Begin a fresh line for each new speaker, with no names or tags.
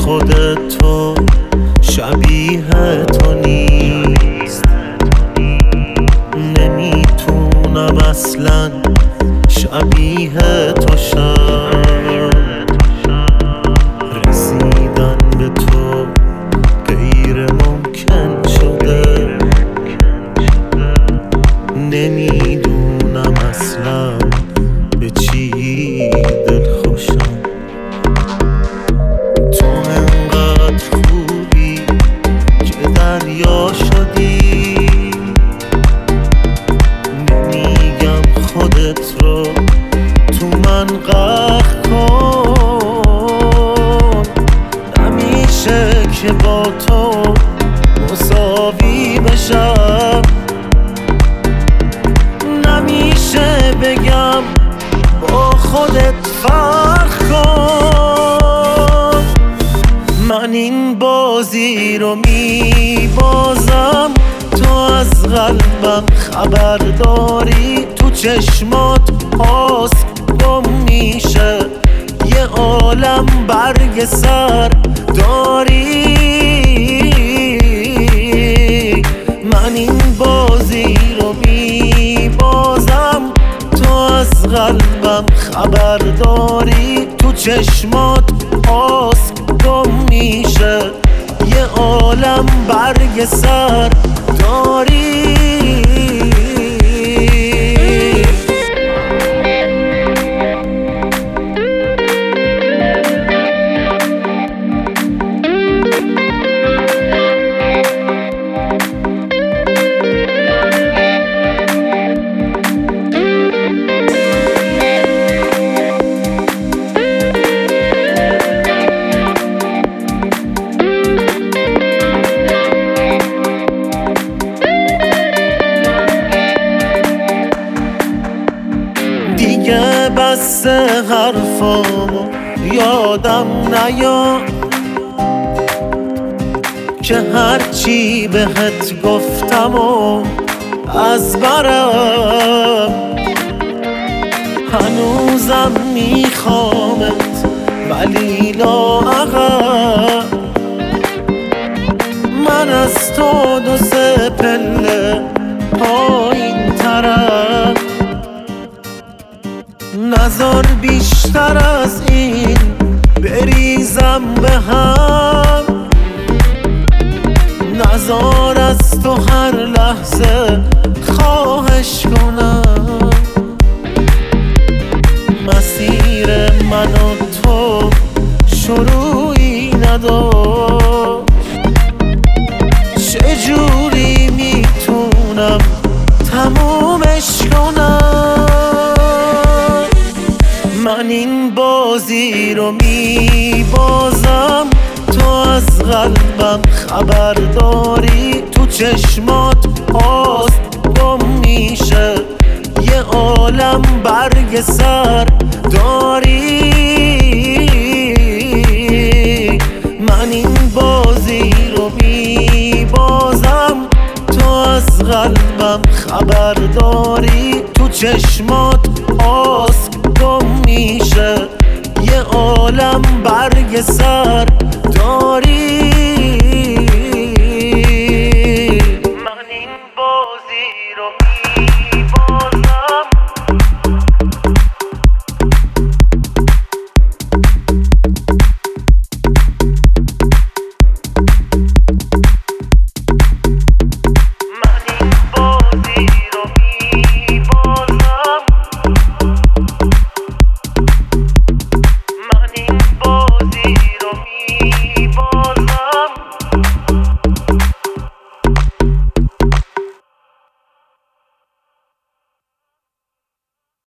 خودت تو شبیه تو نیست. نمیتونم اصلا شبیه تو شم. رسیدن به تو غیر ممکن شده. نمیدونم اصلا به چی دل خوشم. تو انقدر خوبی که دریا شدی. نمیگم خودت رو تو من غرق کن. نمیشه که با تو مساوی بشم. نمیشه بگم با خودت فرق کن. من این بازی رو میبازم، تو از قلبم خبر داری. تو چشمات آسم گم میشه، یه عالم برگ سر داری. من این بازی رو میبازم، تو از قلبم خبر داری. تو چشمات آسم گم میشه، یه عالم برگ سر داری. دیگه بس حرفامو یادم نیاد که هرچی بهت گفتم و از برم. هنوزم میخوامت ولی لااقل. من از تو 2-3 پله پایین ترم. نذار بیشتر از این بریزم به هم. نذار از تو هر لحظه خواهش کنم. مسیر من و تو شروعی نداشت. چجوری میتونم تمومش کنم؟ من این بازی رو میبازم، تو از قلبم خبر داری. تو چشمات آسم گم میشه، یه عالم برگ سر داری. من این بازی رو میبازم، تو از قلبم خبر داری. تو چشمات آسم گم میشه، یه عالم برگ سر